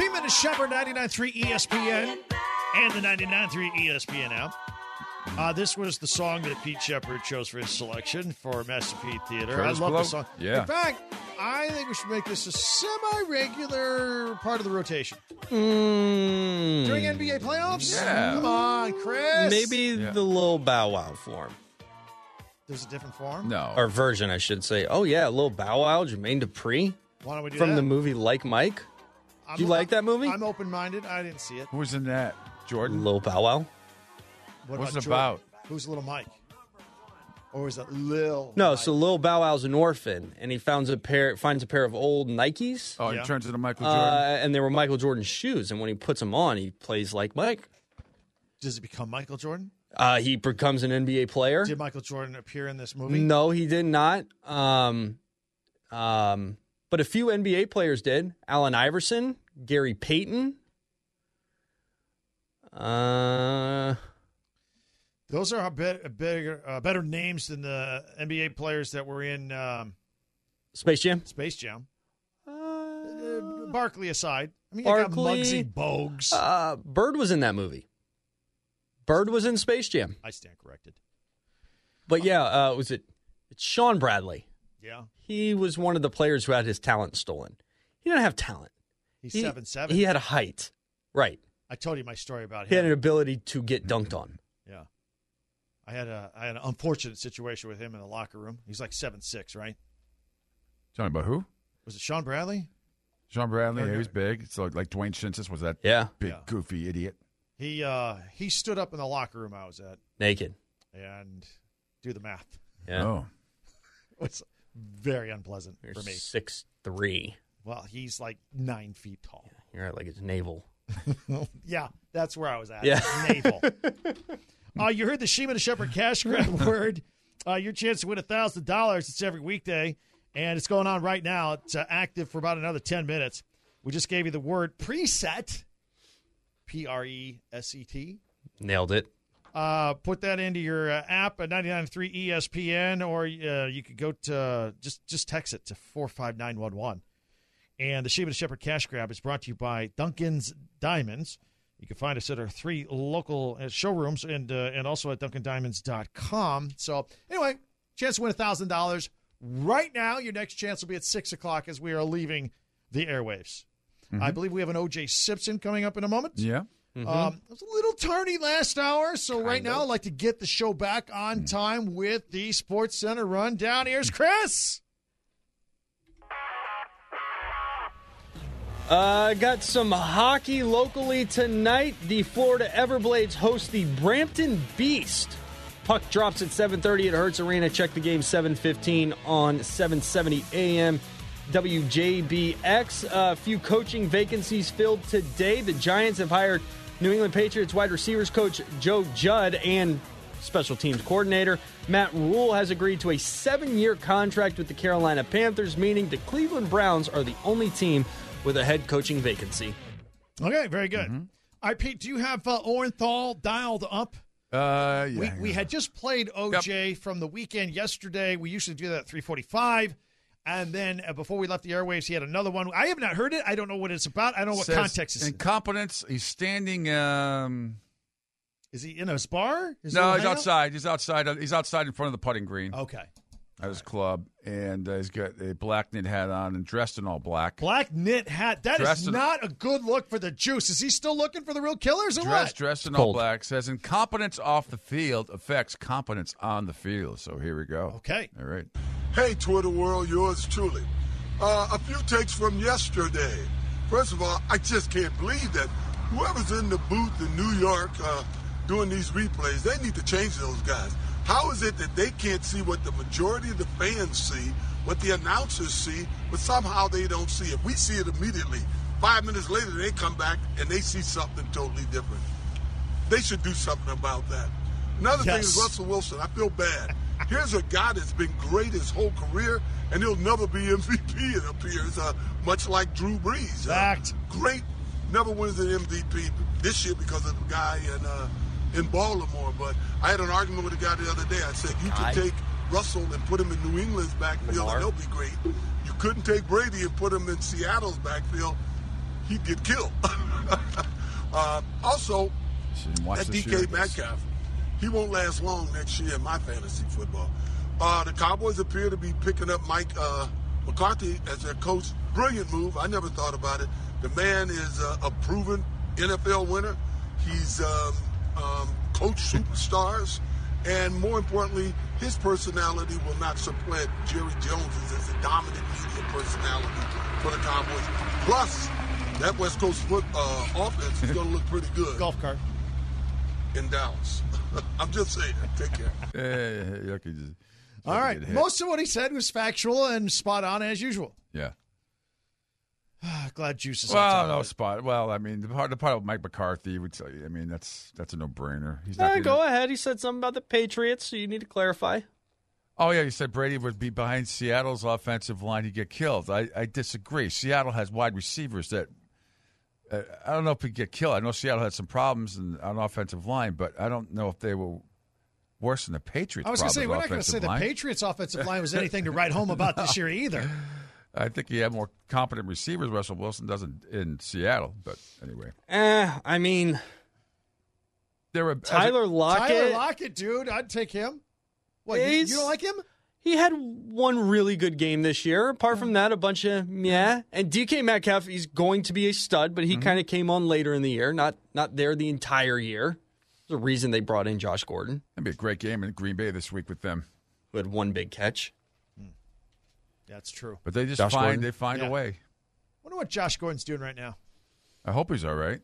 Sheeman and Shepherd, 99.3 ESPN, and the 99.3 ESPN app. This was the song that Pete Shepard chose for his selection for Master Pete Theater. Curtis I love Blow? the song. Yeah. In fact, I think we should make this a semi-regular part of the rotation. During NBA playoffs? Yeah. Come on, Chris. Maybe the little Bow Wow form. There's a different form? No. Or version, I should say. Oh, yeah, Lil Bow Wow, Jermaine Dupri Why don't we do from that? the movie Like Mike. Do you like that movie? I'm open-minded. I didn't see it. Who was in that? Jordan? Lil Bow Wow? What's it Jordan? about? Who's Little Mike? Or is it Lil No, Mike? so Lil Bow Wow's an orphan, and he finds a pair of old Nikes, Oh, Yeah. he turns into Michael Jordan? and they were Michael Jordan's shoes. And when he puts them on, he plays like Mike. Does it become Michael Jordan? He becomes an NBA player. Did Michael Jordan appear in this movie? No, he did not. But a few NBA players did. Allen Iverson, Gary Payton. Those are better names than the NBA players that were in Space Jam. Space Jam. Barkley aside. I mean, you got Barkley. Muggsy Bogues. Bird was in that movie. Bird was in Space Jam. I stand corrected. But yeah, it's Sean Bradley. Yeah. He was one of the players who had his talent stolen. He didn't have talent. He's He- 7'7". He had a height. Right. I told you my story about He had an him. ability to get dunked on. Yeah. I had an unfortunate situation with him in the locker room. He's like 7'6", right? Talking about who? Was it Sean Bradley? Sean Bradley. Yeah, he was big. So like Dwayne Shinsis was that Yeah. big, Yeah. goofy idiot. He stood up in the locker room I was at, Naked. and do the math. Yeah. Oh. It's very unpleasant You're for me. 6'3". Well, he's like 9 feet tall. You're at like his navel. Yeah, that's where I was at. Yeah. Naval. You heard the Sheeman and Shepherd cash grab word. Your chance to win $1,000. It's every weekday, and it's going on right now. It's active for about another 10 minutes. We just gave you the word preset, Preset. Nailed it. Put that into your app at 99.3 ESPN, or you could go to just text it to 45911. And the Sheeman and Shepherd Cash Grab is brought to you by Duncan's Diamonds. You can find us at our 3 local showrooms and also at DuncanDiamonds.com. So anyway, chance to win $1,000 right now. Your next chance will be at 6 o'clock as we are leaving the airwaves. I believe we have an O.J. Simpson coming up in a moment. Yeah. It was a little tardy last hour, so right now I'd like to get the show back on time with the Sports Center Rundown. Here's Chris. Got some hockey locally tonight. The Florida Everblades host the Brampton Beast. Puck drops at 7:30 at Hertz Arena. Check the game 7:15 on 770 AM WJBX. A few coaching vacancies filled today. The Giants have hired New England Patriots wide receivers coach Joe Judd and special teams coordinator Matt Rule has agreed to a 7-year contract with the Carolina Panthers, meaning the Cleveland Browns are the only team with a head coaching vacancy. Okay, very good. All right, Pete, do you have Orenthal dialed up? Yeah. We had just played OJ from the weekend yesterday. We usually do that at 3:45. And then before we left the airwaves, he had another one. I have not heard it. I don't know what it's about. I don't know what Says context it's in. incompetence. He's standing. Is he in a bar? Is No, he he's outside. He's outside. He's outside in front of the putting green Okay. at his club, and he's got a black knit hat on and dressed in all black. Black knit hat. That Dressed is in- not a good look for the Juice. Is he still looking for the real killers or what? Dressed in cold. all black. Says incompetence off the field affects competence on the field. So here we go. Okay. All right. Hey, Twitter world, yours truly. A few takes from yesterday. First of all, I just can't believe that whoever's in the booth in New York doing these replays, they need to change those guys. How is it that they can't see what the majority of the fans see, what the announcers see, but somehow they don't see it? We see it immediately. 5 minutes later, they come back and they see something totally different. They should do something about that. Another thing is Russell Wilson. I feel bad. Here's a guy that's been great his whole career, and he'll never be MVP, it appears, much like Drew Brees. Fact. Great, never wins an MVP this year because of the guy in Baltimore. But I had an argument with a guy the other day. I said, you could take Russell and put him in New England's backfield, and he'll be great. You couldn't take Brady and put him in Seattle's backfield. he'd get killed. Also, Shouldn't watch that this DK year. Metcalf, he won't last long next year in my fantasy football. The Cowboys appear to be picking up Mike McCarthy as their coach. Brilliant move. I never thought about it. The man is a proven NFL winner. He's coached superstars. And more importantly, his personality will not supplant Jerry Jones's as a dominant media personality for the Cowboys. Plus, that West Coast offense is going to look pretty good Golf cart. in Dallas. I'm just saying. Take care. All right. Most of what he said was factual and spot on as usual. Yeah. Glad Juice is on Well, top no of it. spot. Well, I mean, the part of Mike McCarthy would tell you. I mean, that's a no-brainer. He's not gonna- Go ahead. He said something about the Patriots, so you need to clarify. Oh, yeah, he said Brady would be behind Seattle's offensive line. He'd get killed. I disagree. Seattle has wide receivers that I don't know if he'd get killed. I know Seattle had some problems on offensive line, but I don't know if they were worse than the Patriots. I was going to say, we're not going to offensive say the line. Patriots' offensive line was anything to write home about this year either. I think he had more competent receivers. Russell Wilson doesn't in Seattle, but anyway. I mean, There were Tyler Lockett. Tyler Lockett, dude, I'd take him. What, you don't like him? He had one really good game this year. Apart from that, a bunch of meh. And DK Metcalf, he's going to be a stud, but he kind of came on later in the year, not there the entire year. There's a reason they brought in Josh Gordon, It'd be a great game in Green Bay this week with them. who had one big catch. That's true. But they just Josh Gordon? find Yeah. a way. Wonder what Josh Gordon's doing right now. I hope he's all right.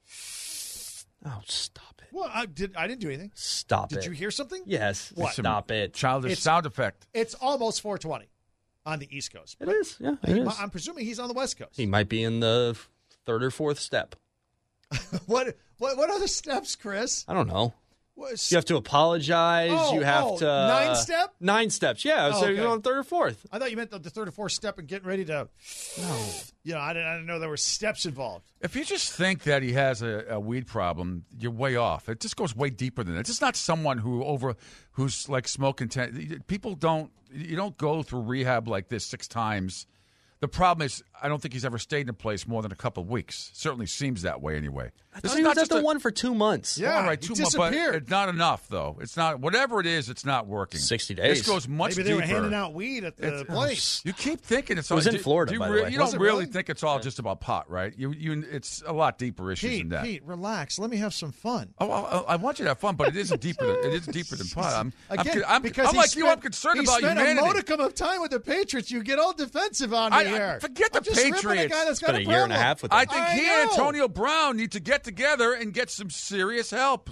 Oh, stop it. Well, I didn't do anything. Stop it. Did you hear something? Yes. What? Stop it. Childish It's- sound effect. It's almost 4:20 on the East Coast. It is. Yeah, it is. I'm presuming he's on the West Coast. He might be in the third or fourth step. What are the steps, Chris? I don't know. What, You have to apologize. Oh, you have to 9 step? 9 steps. Yeah. Oh, So okay. you're on third or fourth. I thought you meant the third or fourth step and getting ready to. No. You know, I didn't know there were steps involved. If you just think that he has a weed problem, you're way off. It just goes way deeper than that. It's just not someone who's like smoking. People you don't go through rehab like this 6 times. The problem is, I don't think he's ever stayed in a place more than a couple of weeks. Certainly seems that way anyway. I thought he was at the one for 2 months. Yeah, all right, he 2 months, but disappeared. it's not enough though. It's not whatever it is. It's not working. 60 days. This goes much Maybe they deeper. were handing out weed at the place. You keep thinking it's It was all, in Florida, by the way. You Was don't it really really? think it's all just about pot, right? It's a lot deeper issues than that. Pete, relax. Let me have some fun. Oh, I want you to have fun, but it isn't deeper. It is deeper than pot. Because I'm he like you. I'm spent- concerned he about spent humanity. a modicum of time with the Patriots. You get all defensive on me here. Forget the I'm just ripping a Patriots. guy that's got Been a year and a problem. half with I them. think I he and know. Antonio Brown need to get together and get some serious help.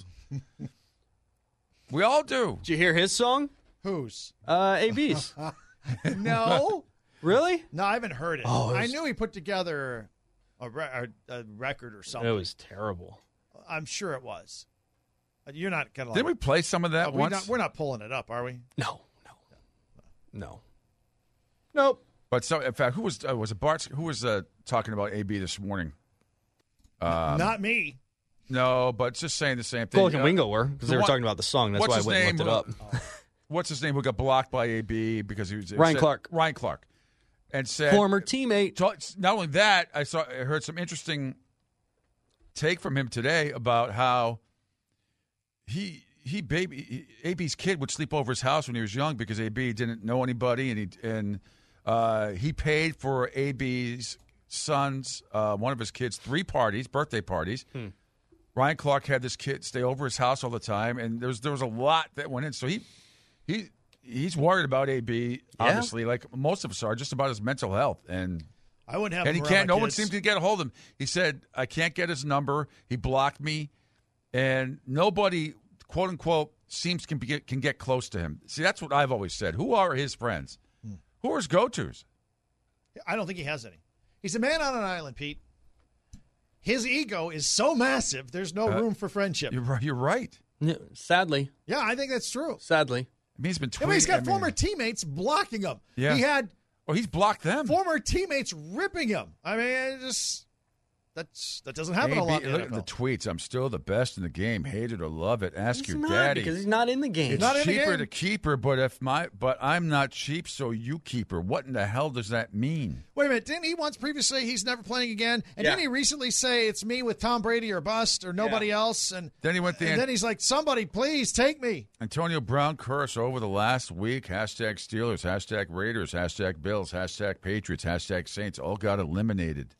We all do. Did you hear his song? Whose? AB's. No. Really? No, I haven't heard it. Oh, it I was- knew he put together a record or something. It was terrible. I'm sure it was. You're not going to Didn't we play some of that once? We're not pulling it up, are we? No. Nope. But so, in fact, who was it? Bart? Who was talking about AB this morning? Not me. No, but just saying the same thing. Golick and Wingo were, because they were one- talking about the song. That's what's why I his went and name? looked it up. What's his name? Who got blocked by AB because he was Ryan Clark. Ryan Clark, and said Former teammate. Not only that, I heard some interesting take from him today about how AB's kid would sleep over his house when he was young because AB didn't know anybody, and he paid for AB's son's one of his kids 3 birthday parties. Ryan Clark had this kid stay over his house all the time, and there was a lot that went in. So he's worried about AB, obviously, like most of us are, just about his mental health. And I wouldn't have he him around can't. my No one kids. seems to get a hold of him. He said, "I can't get his number. He blocked me, and nobody, quote unquote, seems can get close to him." See, that's what I've always said. Who are his friends? Who are his go-tos? I don't think he has any. He's a man on an island, Pete. His ego is so massive, there's no room for friendship. You're right. Yeah, sadly. Yeah, I think that's true. Sadly. I mean, he's been. I mean, he's got I mean, former teammates blocking him. Yeah. He had Well, he's blocked them. former teammates ripping him. I mean, That doesn't happen a lot in the Look at the NFL. tweets. I'm still the best in the game. Hate it or love it. Ask He's your not, daddy. because he's not in the game. It's not in the cheaper game. to keep her, but I'm not cheap, so you keep her. What in the hell does that mean? Wait a minute. Didn't he once previously say he's never playing again? And Yeah. didn't he recently say it's me with Tom Brady or bust or nobody else? And Then he went the and then he's like, somebody please take me. Antonio Brown curse over the last week. Hashtag Steelers, hashtag Raiders, hashtag Bills, hashtag Patriots, hashtag Saints all got eliminated.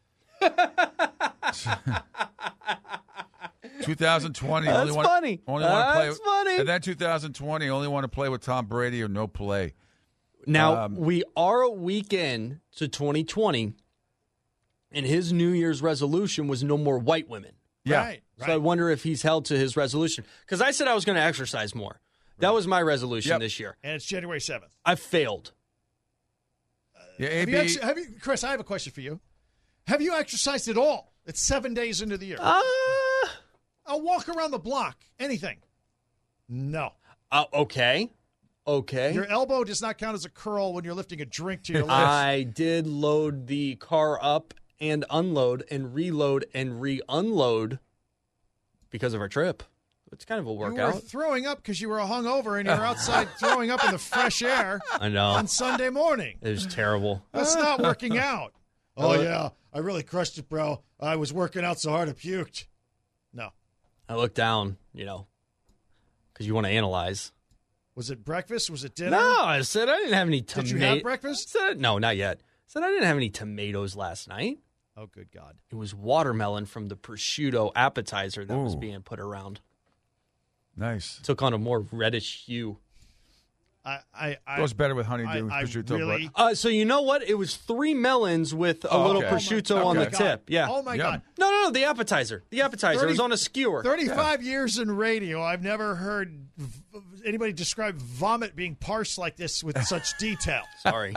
2020. That's only one, funny. Only want to play. That's funny. And then 2020. Only want to play with Tom Brady or no play. Now, we are a week in to 2020, and his New Year's resolution was no more white women. Yeah. Right. So I wonder if he's held to his resolution. Because I said I was going to exercise more. That was my resolution this year. And it's January 7th. I failed. Yeah, Have AB. you, Chris, I have a question for you. Have you exercised at all? It's 7 days into the year. I'll walk around the block. Anything. No. Okay. Your elbow does not count as a curl when you're lifting a drink to your lips. I did load the car up and unload and reload and re-unload because of our trip. It's kind of a You were workout. throwing up because you were hungover and you were outside throwing up in the fresh air I know. on Sunday morning. It was terrible. That's not working out. Oh, yeah. I really crushed it, bro. I was working out so hard I puked. No. I looked down, because you want to analyze. Was it breakfast? Was it dinner? No, I said I didn't have any tomatoes. Did you have breakfast? No, not yet. I said I didn't have any tomatoes last night. Oh, good God. It was watermelon from the prosciutto appetizer that was Ooh. being put around. Nice. Took on a more reddish hue. I Goes better with honeydew I prosciutto. really- So you know what? It was 3 melons with a little okay. prosciutto on the Okay. tip. Yeah. Oh, my Yum. God. No, the appetizer. The appetizer. It was 30 on a skewer. 35 years in radio, I've never heard anybody describe vomit being parsed like this with such detail. Sorry.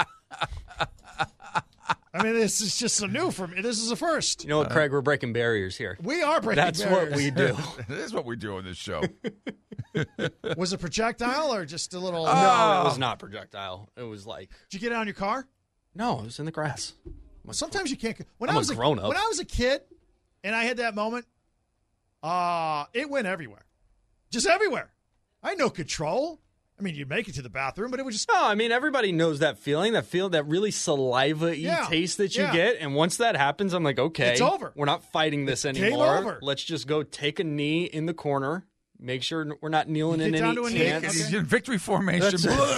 I mean, this is just so new for me. This is a first. You know what, Craig? We're breaking barriers here. We are breaking That's barriers. what we do. This is what we do on this show. Was it projectile or just a little? No, it was not projectile. It was like, Did you get it on your car? no, it was in the grass. Sometimes you can't. When I'm I a was grown-up. When I was a kid, and I had that moment, it went everywhere, just everywhere. I had no control. I mean, you'd make it to the bathroom, but it was just. No, I mean, everybody knows that feeling, that really saliva-y Yeah, taste that you yeah. get. And once that happens, I'm like, okay. It's over. We're not fighting this Game anymore. over. Let's just go take a knee in the corner. Make sure we're not kneeling You in get down any to a knee, ants. okay. He's in victory formation.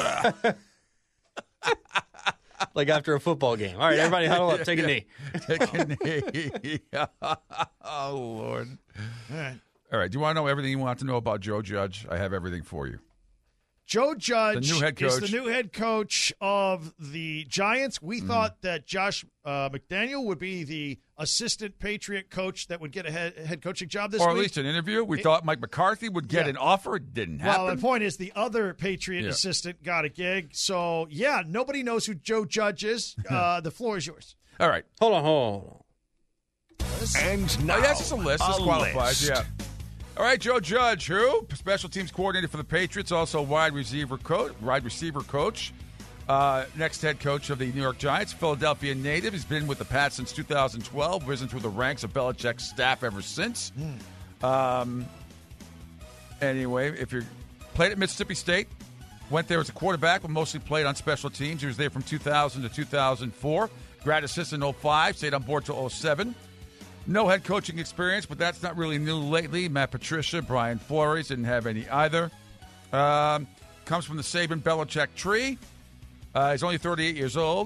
Like after a football game. All right, everybody huddle up. Take a knee. Take a knee. Oh, Lord. All right. All right. Do you want to know everything you want to know about Joe Judge? I have everything for you. Joe Judge The new head is coach. the new head coach of the Giants. We thought that Josh McDaniel would be the assistant Patriot coach that would get a head coaching job this Or week. at least an interview. We thought Mike McCarthy would get Yeah. an offer. It didn't Well, happen. the point is the other Patriot Yeah. assistant got a gig. So, yeah, nobody knows who Joe Judge is. The floor is yours. All right. Hold on. And now, Oh, that's just a list. This qualifies. list. Yeah. All right, Joe Judge, who special teams coordinator for the Patriots, also wide receiver coach. Next head coach of the New York Giants, Philadelphia native. He's been with the Pats since 2012, risen through the ranks of Belichick's staff ever since. Anyway, if you played at Mississippi State, went there as a quarterback, but mostly played on special teams. He was there from 2000 to 2004. Grad assistant in 05, stayed on board till 07. No head coaching experience, but that's not really new lately. Matt Patricia, Brian Flores didn't have any either. Comes from the Saban-Belichick tree. He's only 38 years old.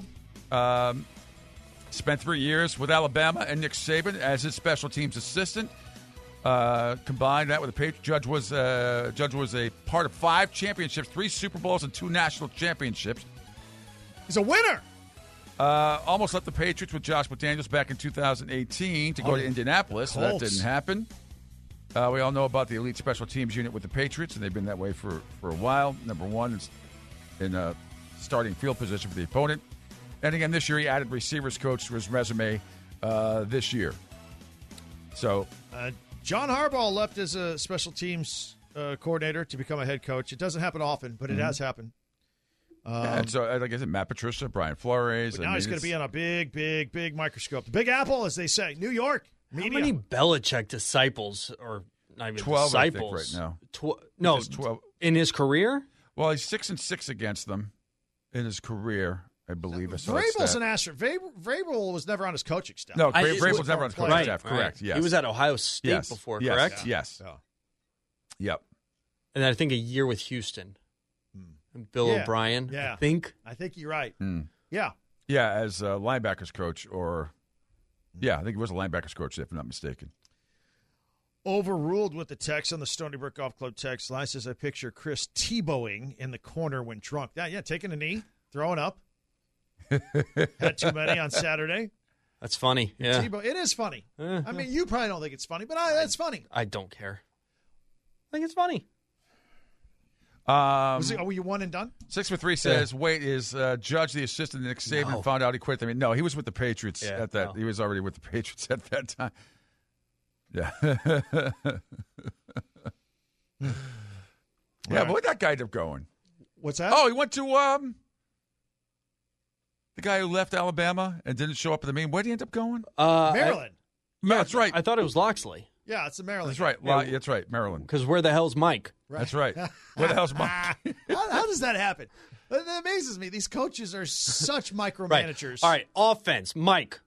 Spent 3 years with Alabama and Nick Saban as his special teams assistant. Combined that with the Patriots, Judge was a part of 5 championships, 3 Super Bowls, and 2 national championships. He's a winner. Almost left the Patriots with Josh McDaniels back in 2018 to go to Indianapolis. So that Colts. didn't happen. We all know about the elite special teams unit with the Patriots, and they've been that way for a while. Number one is in a starting field position for the opponent. And again, this year he added receivers coach to his resume this year. So, John Harbaugh left as a special teams coordinator to become a head coach. It doesn't happen often, but it has happened. And so, like I said, Matt Patricia, Brian Flores. But now he's going to be on a big, big, big microscope. The Big Apple, as they say. New York. Media. How many Belichick disciples, or not even 12, disciples? I think, right now. No, Just 12. In his career? Well, he's 6-6 against them in his career, I believe. Vrabel's an asterisk. Vrabel was never on his coaching staff. No, Vrabel was never on his coaching staff. Right. Correct, yes. He was at Ohio State before, correct? Yes. Yeah. Yep. And then I think a year with Houston. And Bill O'Brien, Yeah. I think you're right. Yeah. Yeah, as a linebackers coach I think he was a linebackers coach, if I'm not mistaken. Overruled with the text on the Stony Brook Golf Club text line says, I picture Chris Tebowing in the corner when drunk. Yeah, taking a knee, throwing up. Had too many on Saturday. That's funny. Yeah. It is funny. I mean, you probably don't think it's funny, but that's funny. I don't care. I think it's funny. Were you one and done? 6-3 says, wait, is Judge the assistant Nick Saban found out he quit? I mean, no, he was with the Patriots at that. No. He was already with the Patriots at that time. Yeah. But where'd that guy end up going? What's that? Oh, he went to the guy who left Alabama and didn't show up at the meeting. Where'd he end up going? Maryland. That's right. I thought it was Loxley. Yeah, it's the Maryland. That's right. Yeah. That's right, Maryland. Because where the hell's Mike? Right. That's right. Where the hell's Mike? How does that happen? That amazes me. These coaches are such micromanagers. Right. All right, offense, Mike.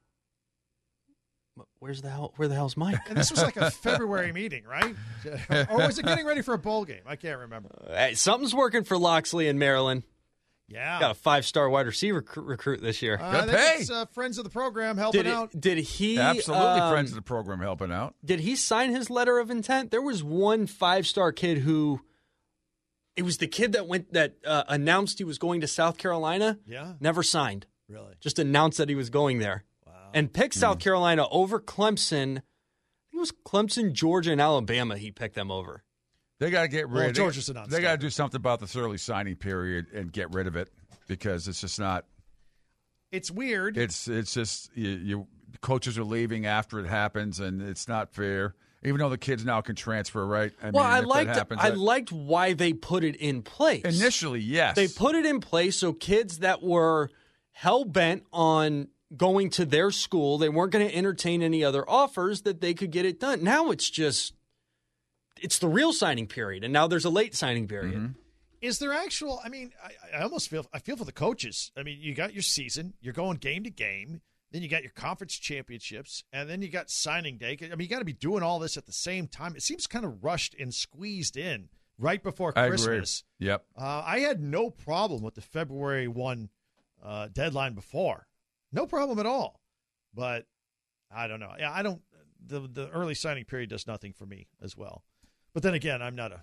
Where the hell's Mike? And this was like a February meeting, right? Or was it getting ready for a bowl game? I can't remember. Hey, something's working for Loxley in Maryland. Yeah. Got a 5-star wide receiver recruit this year. I think it's friends of the program helping out. Did he? Absolutely friends of the program helping out. Did he sign his letter of intent? There was one 5-star kid who, it was the kid that announced he was going to South Carolina. Yeah. Never signed. Really? Just announced that he was going there. Wow. And picked South Carolina over Clemson. I think it was Clemson, Georgia, and Alabama. He picked them over. They got to get rid. Georgia's They got to do something about this early signing period and get rid of it because it's just not. It's weird. It's just you coaches are leaving after it happens, and it's not fair. Even though the kids now can transfer, right? I liked why they put it in place initially. Yes, they put it in place so kids that were hell bent on going to their school, they weren't going to entertain any other offers, that they could get it done. Now it's just. It's the real signing period, and now there's a late signing period. Mm-hmm. Is there actual? I mean, I almost feel for the coaches. I mean, you got your season, you're going game to game, then you got your conference championships, and then you got signing day. I mean, you got to be doing all this at the same time. It seems kind of rushed and squeezed in right before Christmas. I agree. Yep. I had no problem with the February 1 deadline before, no problem at all. But I don't know. Yeah, I don't. The early signing period does nothing for me as well. But then again, I'm not a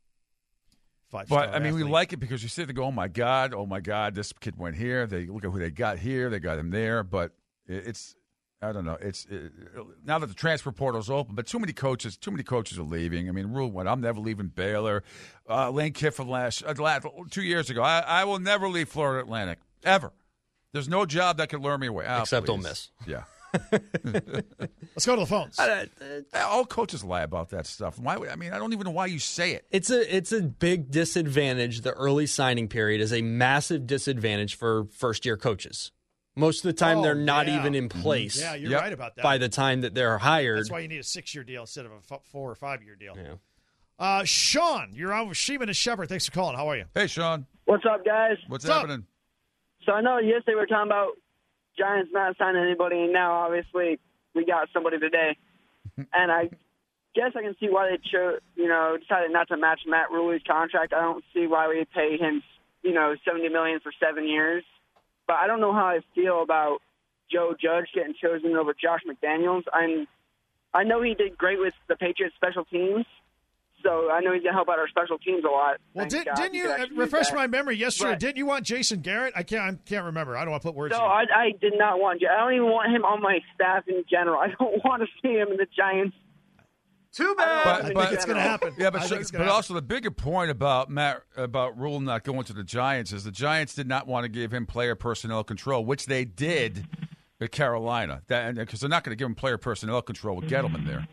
5-star But, I mean, athlete. we like it because you sit there and go, oh, my God, this kid went here. They look at who they got here. They got him there. But it's I don't know. It's now that the transfer portal's open, but too many coaches are leaving. I mean, Rule 1, I'm never leaving Baylor. Lane Kiffin 2 years ago, I will never leave Florida Atlantic, ever. There's no job that could lure me away. Except please. Ole Miss. Yeah. Let's go to the phones. All coaches lie about that stuff. Why? I mean, I don't even know why you say it. It's a big disadvantage. The early signing period is a massive disadvantage for first-year coaches. Most of the time, they're not even in place. Yeah, you're right about that. By the time that they're hired. That's why you need a 6-year deal instead of a 4 or 5-year deal. Yeah. Sean, you're on with Sheeman and Shepard. Thanks for calling. How are you? Hey, Sean. What's up, guys? What's happening? So I know yesterday we were talking about Giants not signing anybody, and now obviously we got somebody today. And I guess I can see why they decided not to match Matt Rule's contract. I don't see why we pay him, $70 million for 7 years. But I don't know how I feel about Joe Judge getting chosen over Josh McDaniels. I know he did great with the Patriots special teams, so I know he's going to help out our special teams a lot. Well, didn't you refresh my memory yesterday? Right. Didn't you want Jason Garrett? I can't remember. I don't want to put words. No, I did not want. I don't even want him on my staff in general. I don't want to see him in the Giants. Too bad. But it's going to happen. Yeah, but also the bigger point about Rule not going to the Giants is the Giants did not want to give him player personnel control, which they did at Carolina, because they're not going to give him player personnel control with Gettleman there.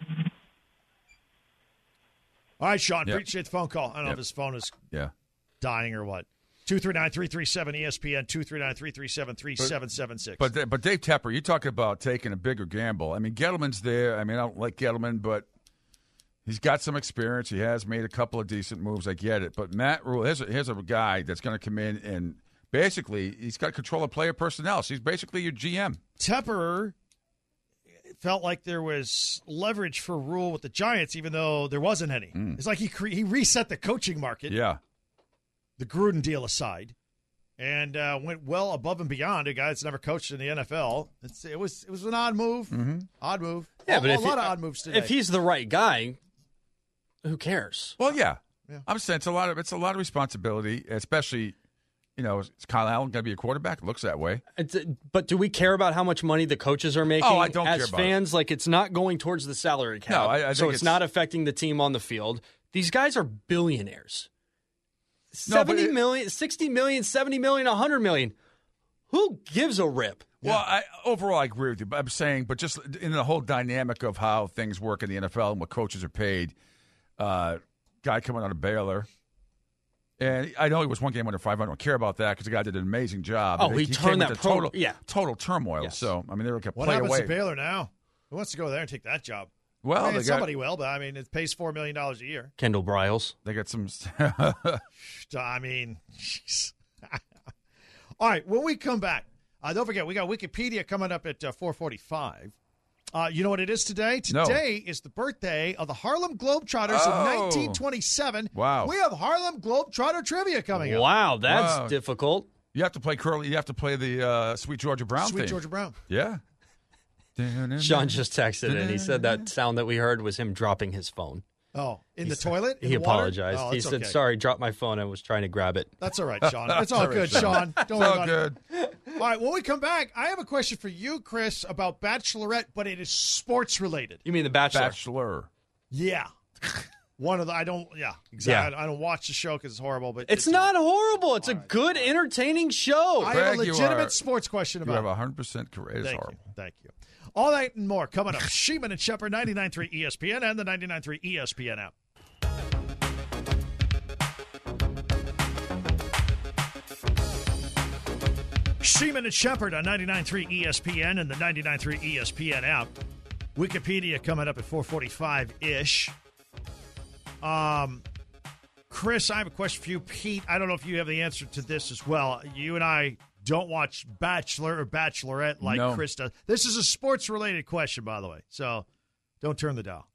All right, Sean, appreciate the phone call. I don't know if his phone is dying or what. 239-337-ESPN, 239-337-3776. But Dave Tepper, you're talking about taking a bigger gamble. I mean, Gettleman's there. I mean, I don't like Gettleman, but he's got some experience. He has made a couple of decent moves. I get it. But Matt Rule, here's a guy that's going to come in and basically he's got control of player personnel. So he's basically your GM. Tepper felt like there was leverage for Rule with the Giants, even though there wasn't any. It's like he reset the coaching market. Yeah. The Gruden deal aside, and went well above and beyond a guy that's never coached in the NFL. It was an odd move. Odd move. Yeah, but a lot of odd moves today. If he's the right guy, who cares? Well, yeah. I'm saying it's a lot of responsibility, especially, is Kyle Allen going to be a quarterback? It looks that way. But do we care about how much money the coaches are making? Oh, I don't care as about fans. Like, it's not going towards the salary cap. No, I think so it's not affecting the team on the field. These guys are billionaires. No, 70 million, 60 million, 70 million, 100 million. Who gives a rip? Well, overall, I agree with you. But I'm saying, but just in the whole dynamic of how things work in the NFL and what coaches are paid, guy coming out of Baylor, and I know he was one game under 500. I don't care about that because the guy did an amazing job. Oh, he turned came that into program. total turmoil. Yes. So, I mean, they were going to what play happens away. to Baylor now? Who wants to go there and take that job? Well, I mean, somebody will, but I mean, it pays $4 million a year. Kendall Briles. They got some. I mean, jeez. All right, when we come back, don't forget, we got Wikipedia coming up at 4:45. You know what it is today? Today is the birthday of the Harlem Globetrotters of 1927. Wow. We have Harlem Globetrotter trivia coming up. Wow, that's difficult. You have to play Curly. You have to play the Sweet Georgia Brown Sweet theme. Georgia Brown. Yeah. Sean just texted in. He said that sound that we heard was him dropping his phone. Oh, in the toilet? In He the water? apologized. Oh, He it's said, okay. sorry, dropped my phone. I was trying to grab it. That's all right, Sean. It's all good, Sean. Don't It's worry all about good. it. All right, when we come back, I have a question for you, Chris, about Bachelorette, but it is sports related. You mean The Bachelor? Bachelor. Yeah. One of the, exactly. I don't watch the show because it's horrible, but It's not horrible. It's a good, entertaining show. I have a Greg, you legitimate are- sports question You about have it. 100% correct. It is horrible. Thank you. All that and more coming up. Sheeman and Shepard, 99.3 ESPN and the 99.3 ESPN app. Sheeman and Shepard on 99.3 ESPN and the 99.3 ESPN app. Wikipedia coming up at 4:45-ish. Chris, I have a question for you. Pete, I don't know if you have the answer to this as well. You and I don't watch Bachelor or Bachelorette like No. Chris does. This is a sports-related question, by the way, so don't turn the dial.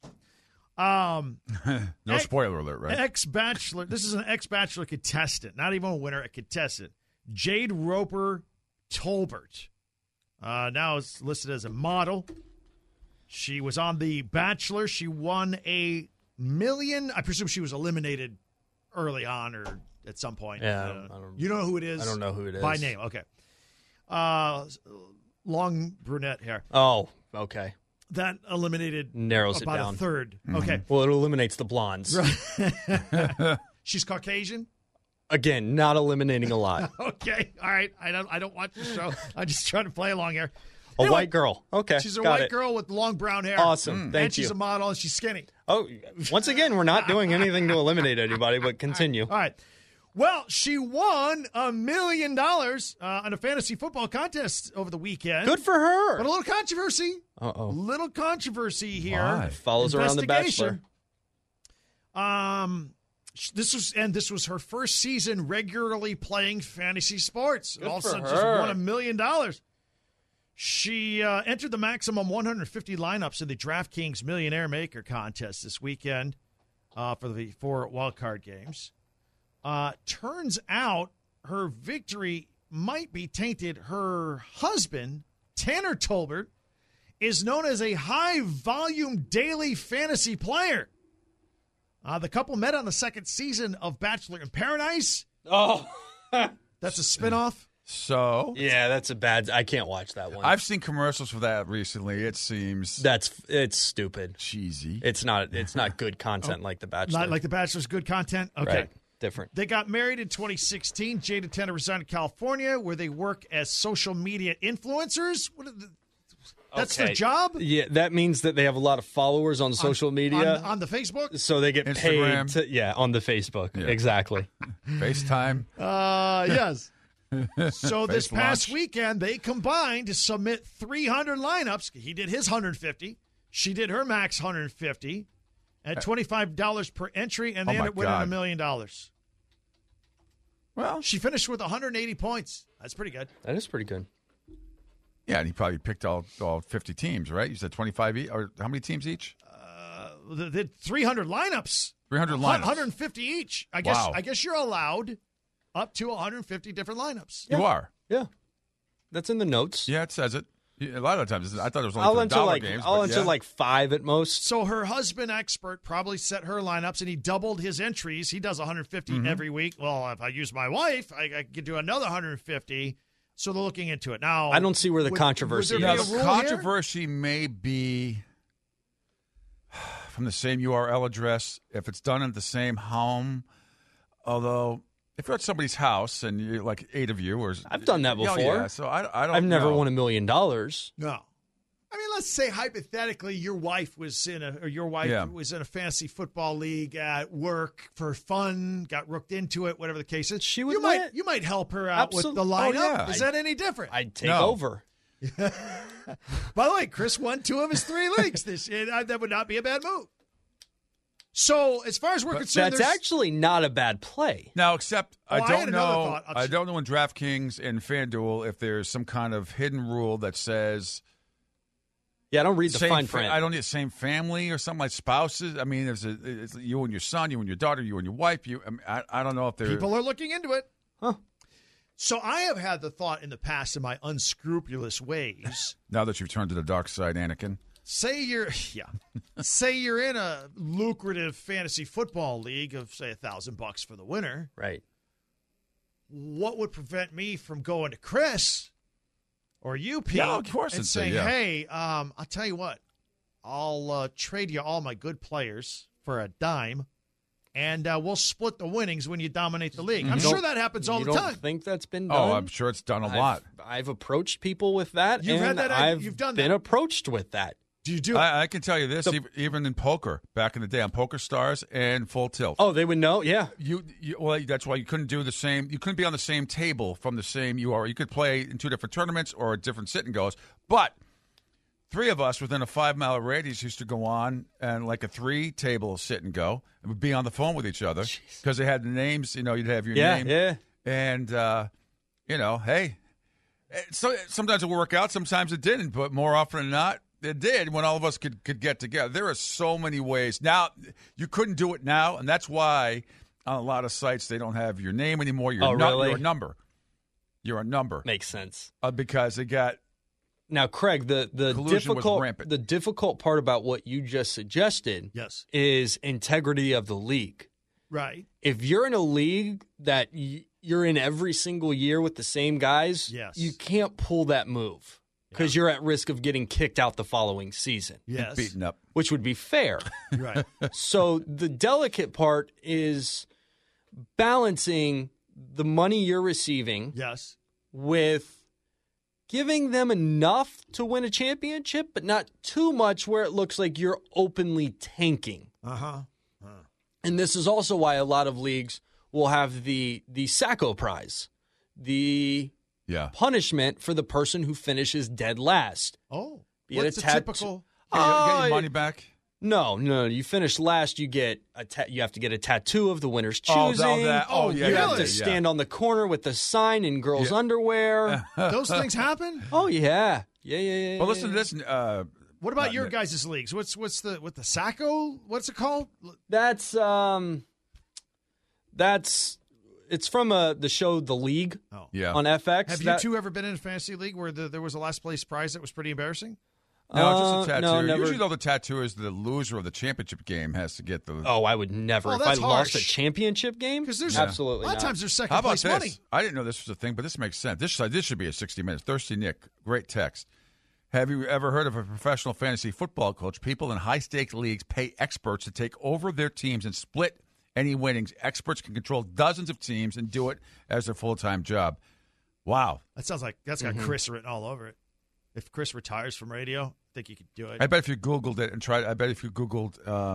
No spoiler alert, right? Ex-Bachelor. This is an ex-Bachelor contestant, not even a winner, a contestant. Jade Roper Tolbert. Now is listed as a model. She was on The Bachelor. She won $1 million. I presume she was eliminated early on or at some point. Yeah, I don't- you know who it is? I don't know who it is. By name, okay. Long brunette hair. Oh, okay. That eliminated Narrows it about down. a third. Okay. Well, it eliminates the blondes. She's Caucasian? Again, not eliminating a lot. Okay. All right. I don't watch the show. I'm just trying to play along here. A Anyway, white girl. Okay, She's a got white it. girl with long brown hair. Awesome. And Thank she's you. a model and she's skinny. Oh, once again, we're not doing anything to eliminate anybody, but continue. All right. Well, she won $1 million on a fantasy football contest over the weekend. Good for her. But a little controversy. Uh-oh. Little controversy here. Why? Follows around the Bachelor. This was her first season regularly playing fantasy sports. Good All of a for sudden, just her. won $1 million. She entered the maximum 150 lineups in the DraftKings Millionaire Maker contest this weekend for the 4 wildcard games. Turns out her victory might be tainted. Her husband, Tanner Tolbert, is known as a high-volume daily fantasy player. The couple met on the second season of Bachelor in Paradise. Oh. That's a spinoff. So Yeah, that's a bad. I can't watch that one. I've seen commercials for that recently. It seems It's stupid. cheesy. It's not good content like The Bachelor. Not like The Bachelor's good content. Okay. Right. Different. They got married in 2016. Jade and Tanner reside in California, where they work as social media influencers. That's their Okay. job? Yeah, that means that they have a lot of followers on social media. On the Facebook? so they get Instagram. paid to, on the Facebook. Yeah. Exactly. FaceTime. Yes. So this Face past launch. weekend, they combined to submit 300 lineups. He did his 150. She did her max 150 at $25 per entry, and they Oh, my ended up winning God. $1 million. Well, She finished with 180 points. That's pretty good. That is pretty good. yeah, and he probably picked all 50 teams, right? You said 25 each, or how many teams each? They did 300 lineups. 300 lineups. 150 each. Wow. I guess you're allowed up to 150 different lineups. You are. Yeah. That's in the notes. Yeah, it says it. A lot of times, I thought it was only I'll for enter dollar like games. I'll but enter yeah. like 5 at most. So her husband expert probably set her lineups, and he doubled his entries. He does 150 Mm-hmm. every week. Well, if I use my wife, I could do another 150. So they're looking into it now. I don't see where the controversy would Now, there is. be a the rule here? controversy may be from the same URL address if it's done at the same home. Although, if you're at somebody's house and you're like 8 of you, or I've done that Yeah, before. Yeah, so I don't. I've never know. won $1 million. No. I mean, let's say hypothetically your wife was in Yeah. was in a fantasy football league at work for fun, got rooked into it, whatever the case is. She would you win might it. you might help her out with the Absolute- lineup. yeah. Is that any different? I'd take No. over. By the way, Chris won 2 of his 3 leagues this year. That would not be a bad move. So, as far as we're concerned, That's actually not a bad play. Now, except Oh, I I had don't another know. thought. I don't know in DraftKings and FanDuel if there's some kind of hidden rule that says Yeah, I don't read the same fine fa- print. I don't need same family or something like spouses. I mean, it's you and your son, you and your daughter, you and your wife. I don't know if there. people are looking into it. Huh. So, I have had the thought in the past in my unscrupulous ways. Now that you've turned to the dark side, Anakin. Say you're in a lucrative fantasy football league of say $1,000 for the winner. Right. What would prevent me from going to Chris or you, Pete, Yeah, of course and it's saying, yeah. "Hey, I'll tell you what, I'll trade you all my good players for a dime, and we'll split the winnings when you dominate the league." I'm You sure don't- that happens all you the don't time. think that's been done? Oh, I'm sure it's done a lot. I've approached people with that. You've had and that- I've you've done been that. approached with that. Do you do it? I can tell you this, even in poker back in the day on Poker Stars and Full Tilt. Oh, they would know? Yeah. Well, that's why you couldn't do the same. You couldn't be on the same table from the same URL. You could play in 2 different tournaments or different sit and goes. But 3 of us within a 5-mile radius used to go on and like a 3-table sit and go and would be on the phone with each other because they had the names. You'd have your name. Yeah. And hey, so sometimes it would work out, sometimes it didn't, but more often than not, it did when all of us could get together. There are so many ways. Now, you couldn't do it now, and that's why on a lot of sites they don't have your name anymore. Really? You're a number. You're a number. Makes sense. Because they got Now, Craig, the Collusion was rampant. difficult part about what you just suggested Yes. is integrity of the league. Right. If you're in a league that you're in every single year with the same guys, Yes. you can't pull that move because you're at risk of getting kicked out the following season, Yes. beaten up. which would be fair. Right. So the delicate part is balancing the money you're receiving Yes. with giving them enough to win a championship, but not too much where it looks like you're openly tanking. Uh-huh. And this is also why a lot of leagues will have the Sacco prize, the Yeah. punishment for the person who finishes dead last. Oh. Be it What's a the tat- typical? Get your money back. No, you finish last, you get you have to get a tattoo of the winner's Oh, choosing. that- oh, yeah, you yeah, have yeah, to stand on the corner with the sign in girls' underwear. Those things happen? Oh yeah. Yeah. Well, listen to this. What about your guys' leagues? What's the Sacco? What's it called? That's it's from the show The League Yeah. on FX. Have you two ever been in a fantasy league where there was a last place prize that was pretty embarrassing? No, just a tattoo. no, never. Usually, though, the tattoo is the loser of the championship game has to get the. Oh, I would never. Oh, if I that's lost a harsh. championship game, Because there's absolutely a lot not. of times there's second How about place this? money. I didn't know this was a thing, but this makes sense. This should be a 60 minutes. Thirsty Nick, great text. Have you ever heard of a professional fantasy football coach? People in high-stakes leagues pay experts to take over their teams and split any winnings. Experts can control dozens of teams and do it as their full-time job. Wow. That sounds like that's got Chris written all over it. If Chris retires from radio, I think you could do it. I bet if you Googled it and tried, I bet if you Googled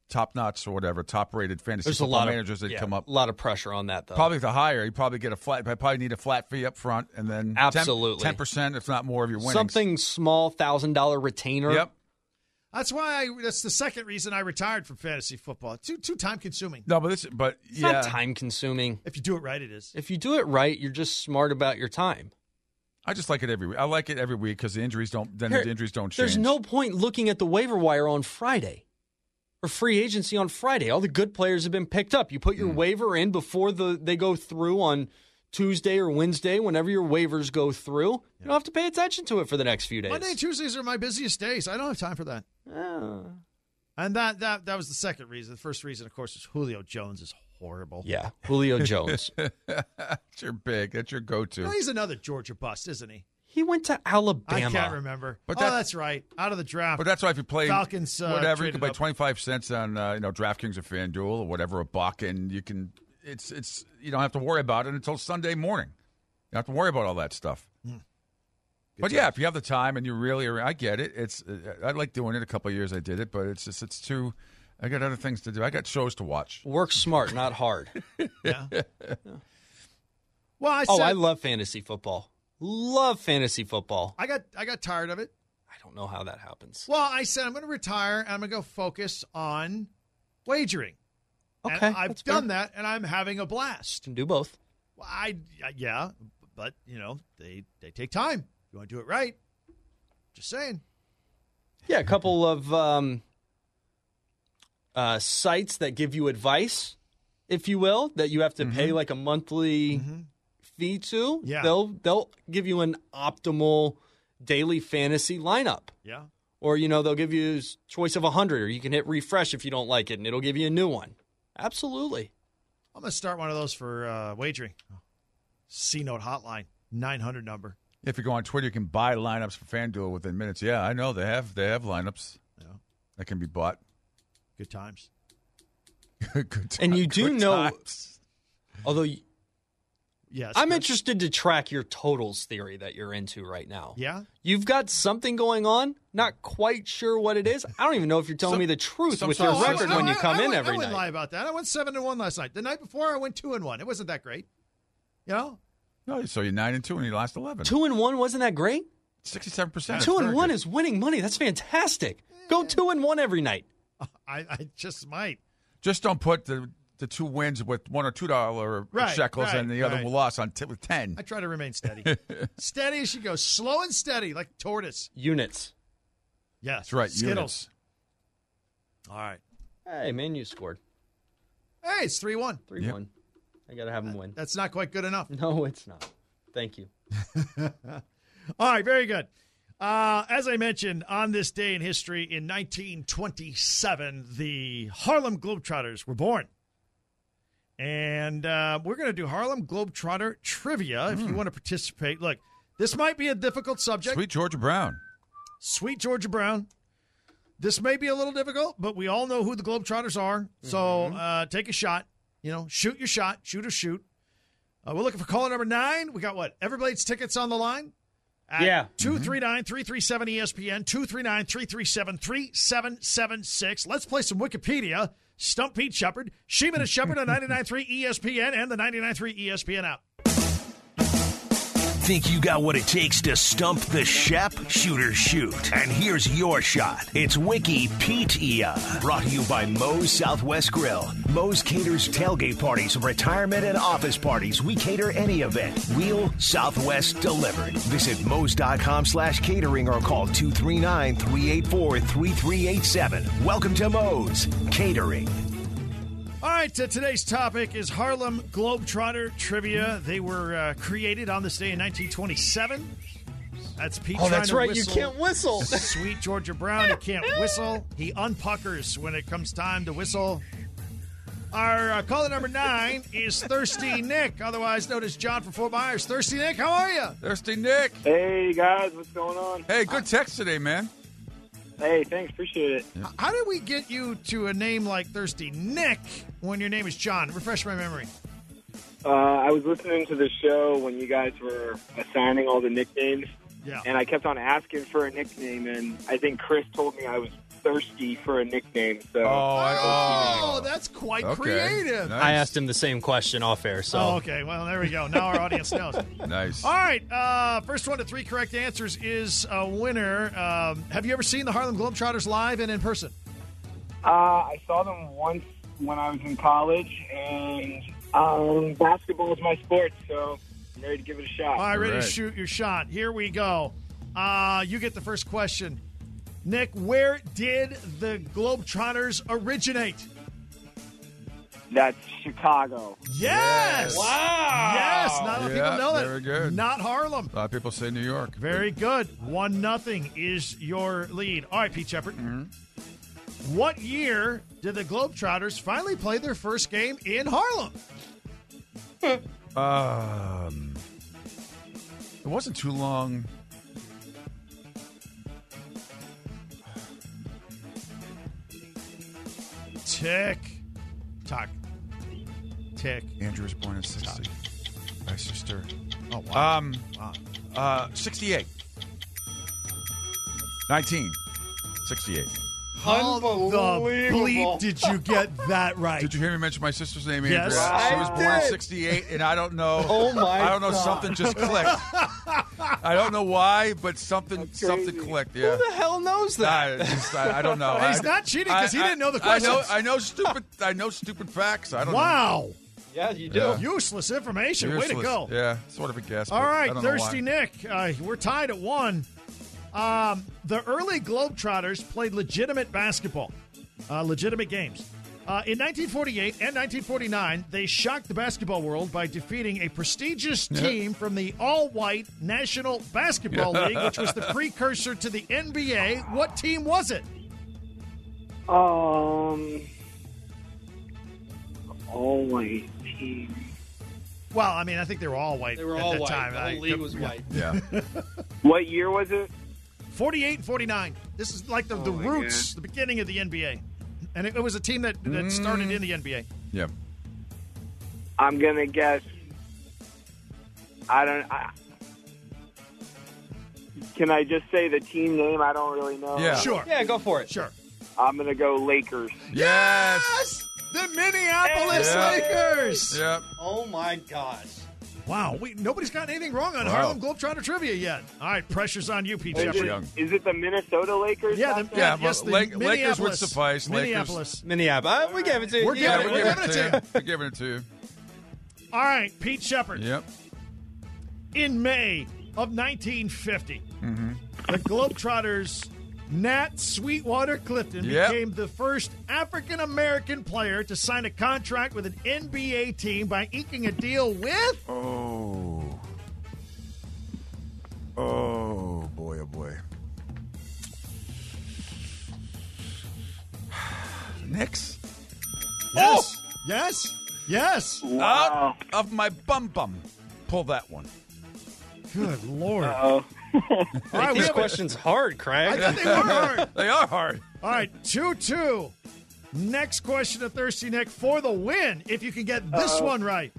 top-notch or whatever, top-rated fantasy There's a football lot managers that of, come up. A lot of pressure on that, though. Probably the higher, you probably get probably need a flat fee up front, and then Absolutely 10%, if not more, of your winnings. Something small, $1,000 retainer. Yep. That's the second reason I retired from fantasy football. Too time consuming. No, but It's yeah, not time consuming. If you do it right, it is. If you do it right, you're just smart about your time. I just like it every week. I like it every week because the injuries don't change. There's no point looking at the waiver wire on Friday or free agency on Friday. All the good players have been picked up. You put your waiver in before they go through on Tuesday or Wednesday, whenever your waivers go through. You don't have to pay attention to it for the next few days. Monday and Tuesdays are my busiest days. I don't have time for that. And that was the second reason. The first reason, of course, is Julio Jones is horrible. Yeah, Julio Jones. That's your big. That's your go-to. No, he's another Georgia bust, isn't he? He went to Alabama. I can't remember. But that's right. Out of the draft. But that's why if you play Falcons, whatever, you can traded play up. 25 cents on DraftKings or FanDuel or whatever, a buck, and you can. It's you don't have to worry about it until Sunday morning. You don't have to worry about all that stuff. But yeah, if you have the time and you really are, I get it. I like doing it. A couple of years I did it, but it's too. I got other things to do. I got shows to watch. Work smart, not hard. Yeah. Well, I love fantasy football. Love fantasy football. I got tired of it. I don't know how that happens. Well, I said I'm going to retire and I'm going to go focus on wagering. Okay, and I've that's done fair. that, and I'm having a blast. Can do both. Well, yeah, but they take time. You want to do it right. Just saying. Yeah, a couple of sites that give you advice, if you will, that you have to pay like a monthly fee to. Yeah. They'll give you an optimal daily fantasy lineup. Yeah. Or, they'll give you a choice of 100, or you can hit refresh if you don't like it, and it'll give you a new one. Absolutely. I'm going to start one of those for wagering. C-Note Hotline, 900 number. If you go on Twitter, you can buy lineups for FanDuel within minutes. Yeah, I know they have lineups that can be bought. Good times. And you do know, times. although Yes. I'm Chris? interested to track your totals theory that you're into right now. Yeah. You've got something going on, not quite sure what it is. I don't even know if you're telling me the truth with your sort of record when you come in every I wouldn't night. lie about that. I went 7-1 last night. The night before, I went 2-1. It wasn't that great. No, so you're 9-2 and you lost 11. 2-1 wasn't that great? 67%. 2-1 is winning money. That's fantastic. Go 2-1 every night. I just might. Just don't put the two wins with $1 or $2 shekels and the other loss on with 10. I try to remain steady. Steady as she goes. Slow and steady, like a tortoise. Units. Yes. That's right. Skittles. Units. All right. Hey, Man U scored. Hey, it's 3-1. 3-1. I got to have them win. That's not quite good enough. No, it's not. Thank you. All right, very good. As I mentioned, on this day in history in 1927, the Harlem Globetrotters were born. And we're going to do Harlem Globetrotter trivia if you want to participate. Look, this might be a difficult subject. Sweet Georgia Brown. Sweet Georgia Brown. This may be a little difficult, but we all know who the Globetrotters are. So take a shot. Shoot your shot. Shoot or shoot. We're looking for caller number 9. We got what? Everblades tickets on the line? At 239-337-ESPN, 239-337-3776. Let's play some Wikipedia. Stump Pete Shepard, Sheeman and Shepard on 99.3 ESPN and the 99.3 ESPN app. Think you got what it takes to stump the Shep? Shoot or shoot. And here's your shot. It's Wikipedia. Brought to you by Moe's Southwest Grill. Moe's caters tailgate parties, retirement, and office parties. We cater any event. Wheel Southwest delivered. Visit Moe's.com/catering or call 239-384-3387. Welcome to Moe's Catering. All right, today's topic is Harlem Globetrotter trivia. They were created on this day in 1927. That's Pete trying that's to right. whistle. You can't whistle. Sweet Georgia Brown, he can't whistle. He unpuckers when it comes time to whistle. Our caller number 9 is Thirsty Nick, otherwise known as John from Fort Myers. Thirsty Nick, how are you? Thirsty Nick. Hey, guys, what's going on? Hey, good text today, man. Hey, thanks, appreciate it. How did we get you to a name like Thirsty Nick when your name is John? Refresh my memory. I was listening to the show when you guys were assigning all the nicknames, Yeah. and I kept on asking for a nickname, and I think Chris told me I was thirsty for a nickname. So. Oh, that's quite creative. Nice. I asked him the same question off air. So Oh, okay. Well, there we go. Now our audience knows. Nice. All right. First one to 3 correct answers is a winner. Have you ever seen the Harlem Globetrotters live and in person? I saw them once when I was in college, and basketball is my sport, so I'm ready to give it a shot. All right, ready to right. shoot your shot. Here we go. You get the first question. Nick, where did the Globetrotters originate? That's Chicago. Yes! Wow! Yes! Not a lot of Yeah, people know that. very good. Not Harlem. A lot of people say New York. Very good. 1-0 is your lead. All right, Pete Shepard. Mm-hmm. What year did the Globetrotters finally play their first game in Harlem? It wasn't too long. Tick. Tock. Tick. Andrew was born in 60. My sister. Oh, wow. 68. 1968. How the Unbelievable. bleep did you get that right? Did you hear me mention my sister's name, Yes. Andrea? She was born in did. 68, and I don't know. Oh, my I don't know. God. Something just clicked. I don't know why, but something clicked. Yeah. Who the hell knows that? I don't know. He's not cheating because he didn't know the questions. I know stupid facts. I don't Wow. Yeah, you do. Yeah. Useless information. know. Way to Useless. go. Yeah, sort of a guess. All but I right, don't know Thirsty why. Nick. We're tied at 1. The early Globetrotters played legitimate basketball, legitimate games. In 1948 and 1949, they shocked the basketball world by defeating a prestigious team from the all-white National Basketball League, which was the precursor to the NBA. What team was it? All white team. Well, I mean, I think they were all white They were at all that white. time. The whole league was white. Yeah. What year was it? 48 and 49. This is like the my roots, the beginning of the NBA. And it was a team that started in the NBA. Yeah. I'm gonna guess. Can I just say the team name? I don't really know. Yeah. Sure. Yeah, go for it. Sure. I'm gonna go Lakers. Yes. The Minneapolis Yeah. Lakers. Yep. Oh, my gosh. Wow. Nobody's gotten anything wrong on Wow. Harlem Globetrotter trivia yet. All right. Pressure's on you, Pete Is Shepard. young. it the Minnesota Lakers? Yeah, back then? Yeah, yes, but the Lakers would Minneapolis. suffice. Minneapolis. Minneapolis. We gave it to you. We're Yeah, giving it- We're giving it to you. We're giving it to you. All right. Pete Shepard. Yep. In May of 1950, the Globetrotters' Nat Sweetwater Clifton Yep. became the first African-American player to sign a contract with an NBA team by inking a deal with... Oh, boy, oh, boy. Knicks? Yes. Yes. Yes. Wow. Out of my bum. Pull that one. Good Lord. Oh. All right, we These have questions hard, I Craig. thought they were hard. They are hard. All right, 2-2. Next question to Thirsty Nick for the win, if you can get this one right.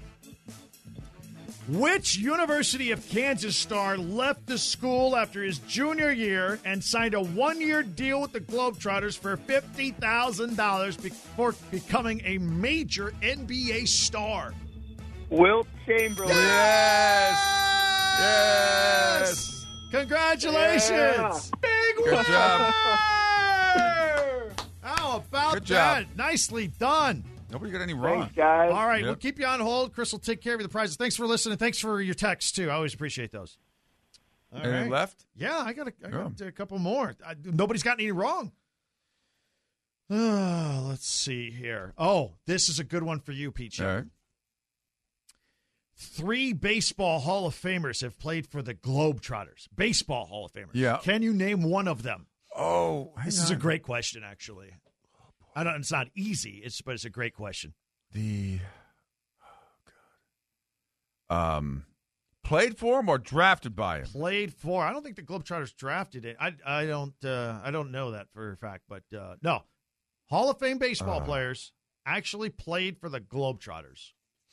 Which University of Kansas star left the school after his junior year and signed a one-year deal with the Globetrotters for $50,000 before becoming a major NBA star? Wilt Chamberlain. Yes. Congratulations! Yeah. Big Good winner! job. How about Good job. that? Nicely done. Nobody got any wrong. Thanks, guys. All right, Yep. we'll keep you on hold. Chris will take care of you the prizes. Thanks for listening. Thanks for your texts, too. I always appreciate those. All Anything right. left? Yeah, I got a couple more. Nobody's gotten any wrong. Let's see here. Oh, this is a good one for you, Pete. All right. 3 baseball Hall of Famers have played for the Globetrotters. Baseball Hall of Famers. Yeah. Can you name one of them? Oh, This is a great question, actually. It's not easy, but it's a great question. Played for him or drafted by him? Played for. I don't think the Globetrotters drafted it. I don't know that for a fact, but no. Hall of Fame baseball players actually played for the Globetrotters.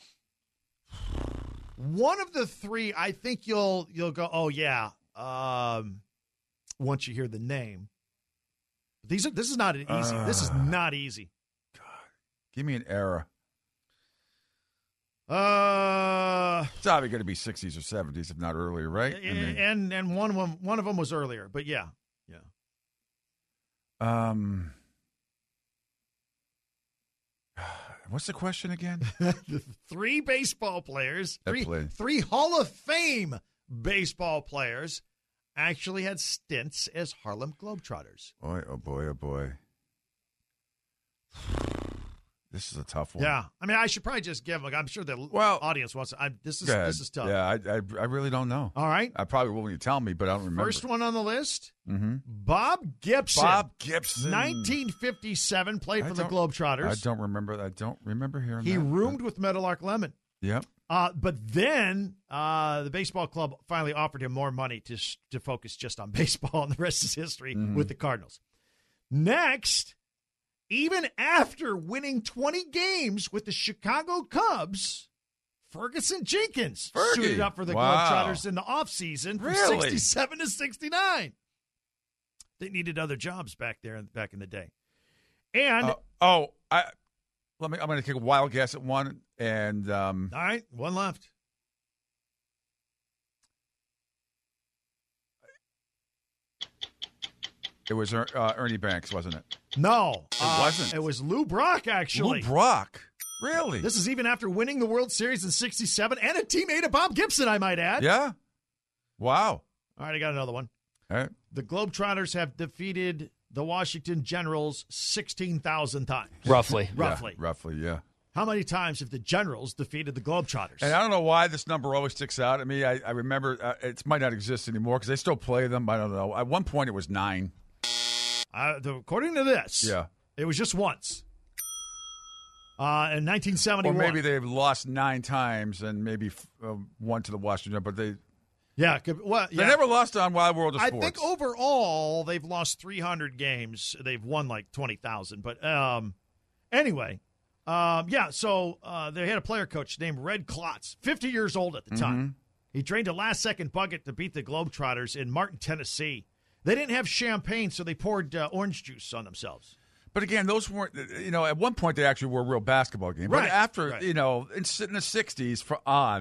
One of the 3, I think you'll go, oh yeah, once you hear the name. This is not an easy. This is not easy. Give me an era. It's probably going to be 60s or 70s, if not earlier, right? And one of them was earlier, but yeah. What's the question again? Three baseball players, three Hall of Fame baseball players actually had stints as Harlem Globetrotters. Boy, oh boy, oh boy. This is a tough one. Yeah, I mean, I should probably just give them. I'm sure the audience wants. This is tough. Yeah, I really don't know. All right, I probably will when you tell me, but I don't remember. First one on the list, mm-hmm. Bob Gibson. 1957, played for the Globetrotters. I don't remember. I don't remember hearing. He roomed with Meadowlark Lemon. Yep. But then the baseball club finally offered him more money to focus just on baseball, and the rest is history with the Cardinals. Next. Even after winning 20 games with the Chicago Cubs, Ferguson Jenkins suited up for the Globetrotters in the offseason from 67 to 69. They needed other jobs back in the day. And I'm going to take a wild guess at one. And all right, one left. It was Ernie Banks, wasn't it? No. It wasn't. It was Lou Brock, actually. Lou Brock? Really? This is even after winning the World Series in 67 and a teammate of Bob Gibson, I might add. Yeah. Wow. All right, I got another one. All right. The Globetrotters have defeated the Washington Generals 16,000 times. Roughly. Yeah. How many times have the Generals defeated the Globetrotters? And I don't know why this number always sticks out at me. I remember it might not exist anymore because they still play them. I don't know. At one point, it was 9. According to this, it was just once. In 1971. Or maybe they've lost 9 times and maybe one to the Washington, but they never lost on Wild World of Sports. I think overall they've lost 300 games. They've won like 20,000. But anyway, so they had a player coach named Red Klotz, 50 years old at the time. He trained a last-second bucket to beat the Globetrotters in Martin, Tennessee. They didn't have champagne, so they poured orange juice on themselves. But again, those weren't, at one point they actually were a real basketball game. Right. But after, in the 60s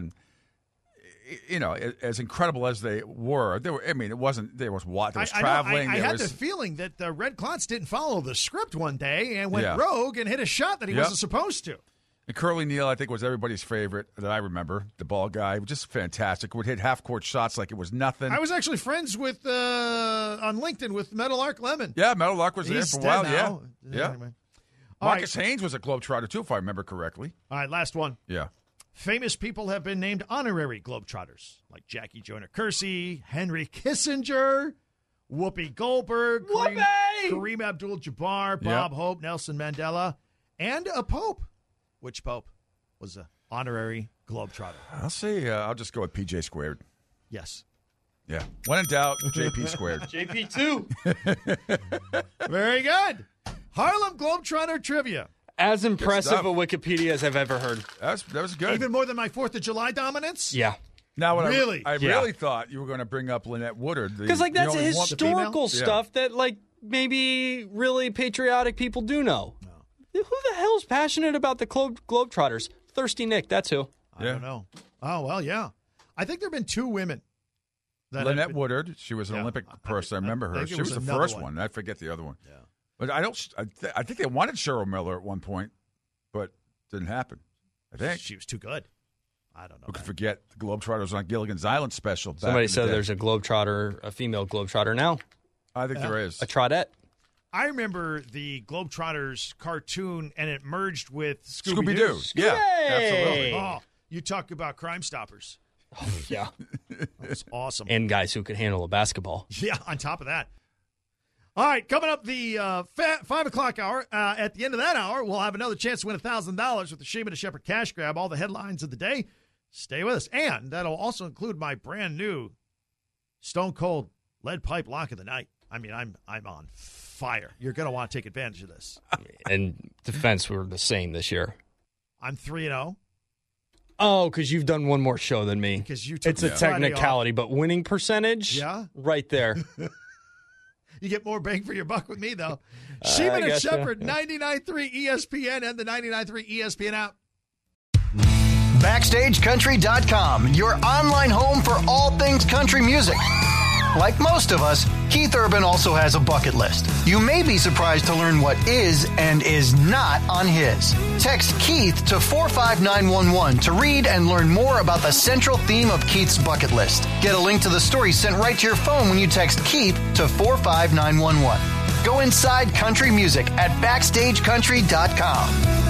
as incredible as they were, there was traveling. I had the feeling that Red Klotz didn't follow the script one day and went rogue and hit a shot that he wasn't supposed to. And Curly Neal, I think, was everybody's favorite that I remember. The ball guy, just fantastic. Would hit half-court shots like it was nothing. I was actually friends with on LinkedIn with Meadowlark Lemon. Yeah, Meadowlark was there for a while. Now. Yeah. Anyway. Marcus Haynes was a Globetrotter, too, if I remember correctly. All right, last one. Yeah. Famous people have been named honorary Globetrotters, like Jackie Joyner-Kersee, Henry Kissinger, Whoopi Goldberg, Kareem Abdul-Jabbar, Bob Hope, Nelson Mandela, and a Pope. Which Pope was an honorary Globetrotter? I'll say I'll just go with PJ squared. Yes. Yeah. When in doubt, JP squared. JP2. Very good. Harlem Globetrotter trivia. As impressive a Wikipedia as I've ever heard. That was good. Even more than my 4th of July dominance? Yeah. Now, what really? I really thought you were going to bring up Lynette Woodard. Because, that's historical stuff that, maybe really patriotic people do know. Who the hell's passionate about the Globetrotters? Thirsty Nick, that's who. I don't know. Oh, well, yeah. I think there have been 2 women. Lynette Woodard, she was an Olympic person. I remember her. She was the first one. I forget the other one. Yeah. But I think they wanted Cheryl Miller at one point, but didn't happen. I think. She was too good. I don't know. Who could forget the Globetrotters on Gilligan's Island special? Somebody said there's a female Globetrotter now. I think there is. A Trotette. I remember the Globetrotters cartoon, and it merged with Scooby-Doo. Yeah, absolutely. Oh, you talk about Crime Stoppers. Oh, yeah. That's awesome. And guys who could handle a basketball. Yeah, on top of that. All right, coming up the 5 o'clock hour. At the end of that hour, we'll have another chance to win $1,000 with the Sheeman and Shepherd Cash Grab. All the headlines of the day. Stay with us. And that'll also include my brand new Stone Cold Lead Pipe Lock of the Night. I mean, I'm on fire. You're going to want to take advantage of this. And defense were the same this year. I'm 3-0. Oh, because you've done one more show than me. Because you took It's a technicality, but winning percentage? Yeah. Right there. You get more bang for your buck with me, though. Sheeman and Shepherd, 99.3 ESPN and the 99.3 ESPN app. BackstageCountry.com, your online home for all things country music. Like most of us, Keith Urban also has a bucket list. You may be surprised to learn what is and is not on his. Text Keith to 45911 to read and learn more about the central theme of Keith's bucket list. Get a link to the story sent right to your phone when you text Keith to 45911. Go inside country music at BackstageCountry.com.